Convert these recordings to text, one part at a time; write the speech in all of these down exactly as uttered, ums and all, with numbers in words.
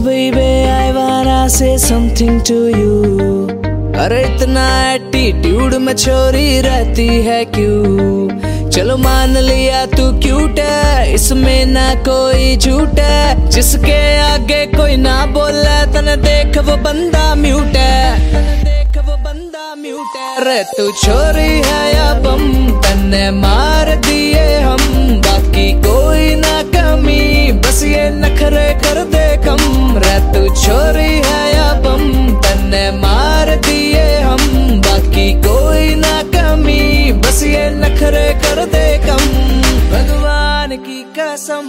baby, I wanna say something to you। अरे इतना attitude में छोरी रहती है क्यों? चलो मान लिया तू क्यूट है, इसमें ना कोई झूठ है। जिसके आगे कोई ना बोले तने देख वो बंदा म्यूट है, तने देख वो बंदा म्यूट है। अरे तू छोरी है या बम, तन्ने मार दिए हम, बाकी कोई ना कमी, बस ये नखरे कर दे कम। रे तू छोरी है या बम, तन्ने मार दिए हम, बाकी कोई ना कमी, बस ये नखरे कर दे कम। भगवान की कसम।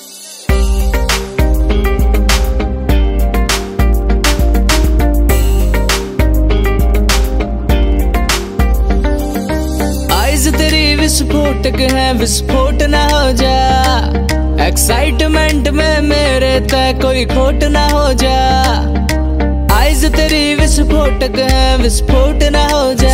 आइज तेरी विस्फोटक है, विस्फोट ना हो जा। एक्साइटमेंट में मेरे तय कोई खोट ना हो जा। आइज तेरी विस्फोटक है, विस्फोट ना हो जा।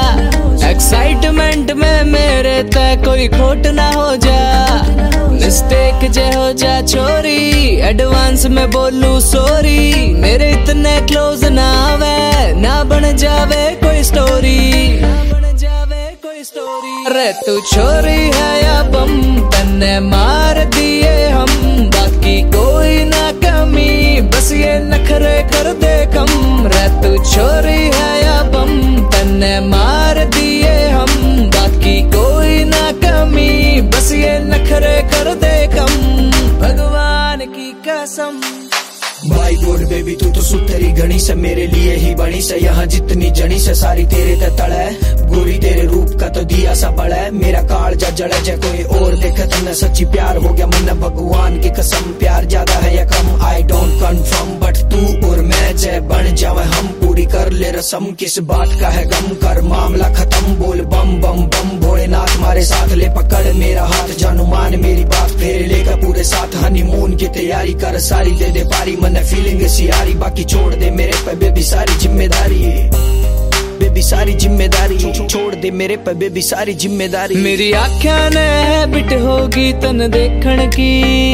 एक्साइटमेंट में मेरे तय कोई खोट ना हो जा। मिस्टेक जे हो जा छोरी, एडवांस में बोलूं सॉरी। मेरे इतने क्लोज ना आवे, ना बन जावे कोई स्टोरी, ना बन जावे कोई स्टोरी। अरे तू छोरी है या बम, तन्ने मार दिए हम, बाकी कोई ना कमी, बस ये नखरे कर दे कम। रे तू छोरी है या बम, तन्ने मार दिए हम, बाकी कोई ना कमी, बस ये नखरे कर दे कम। भगवान की कसम। माई गॉड बेबी तू तो सुथरी घनी से, मेरे लिए ही बनी से। यहाँ जितनी जनी से सारी तेरे ते तड़ है, गोरी तेरे रूप का तो दिया सा बड़ा है। मेरा काल जा जड़े जा कोई और देखे तन्ने, सच्ची प्यार हो गया मन, भगवान की कसम। प्यार ज्यादा है या कम आई डोंट कन्फर्म, बट तू और मैं जय बन जावे हम, पूरी कर ले रसम। किस बात का है गम, कर मामला खत्म, बोल बम बम बम। भोलेनाथ मारे साथ ले पकड़ मेरा हाथ, जानू मान मेरी बात, फेरे लेकर पूरे साथ। हनीमून की तैयारी कर सारी, दे दे पारी, मन फीलिंग सियारी। बाकी छोड़ दे मेरे पे बेबी सारी जिम्मेदारी, बेबी सारी जिम्मेदारी। छोड़ दे मेरे पे बेबी सारी जिम्मेदारी। मेरी आँखा ने हैबिट होगी तन देखण की,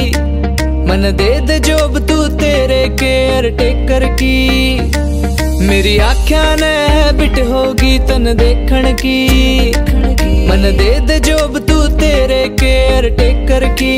मन दे दे जोब तू तेरे केयर टेकर की। मेरी आँखा ने हैबिट होगी तन देखण की, मन दे दे जोब तू तेरे केयर टेकर की।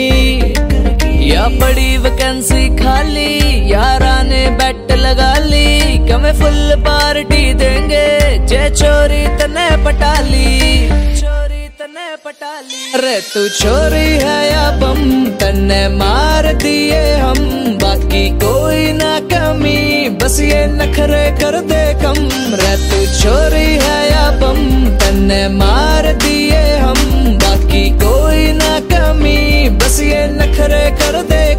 या बड़ी वैकेंसी खाली, यारा ने बेट लगा ली, कमे फुल पार्टी देंगे, जे चोरी तने पटाली, चोरी तने पटाली। अरे तू छोरी है या बम, तन्ने मार दिए हम, बाकी कोई ना कमी, बस ये नखरे कर दे कम। रे तू छोरी है या बम, तन्ने मार दिए हम, बाकी कोई ना कमी, बस ये नखरे कर दे